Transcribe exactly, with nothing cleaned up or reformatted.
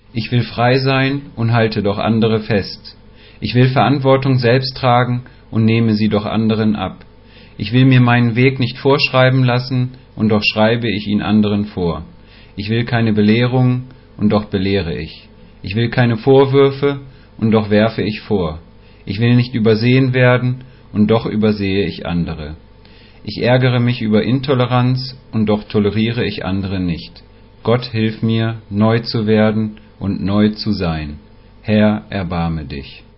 Ich will frei sein und halte doch andere fest. Ich will Verantwortung selbst tragen und nehme sie doch anderen ab. Ich will mir meinen Weg nicht vorschreiben lassen, und doch schreibe ich ihn anderen vor. Ich will keine Belehrung, und doch belehre ich. Ich will keine Vorwürfe, und doch werfe ich vor. Ich will nicht übersehen werden, und doch übersehe ich andere. Ich ärgere mich über Intoleranz, und doch toleriere ich andere nicht. Gott, hilf mir, neu zu werden und neu zu sein. Herr, erbarme dich.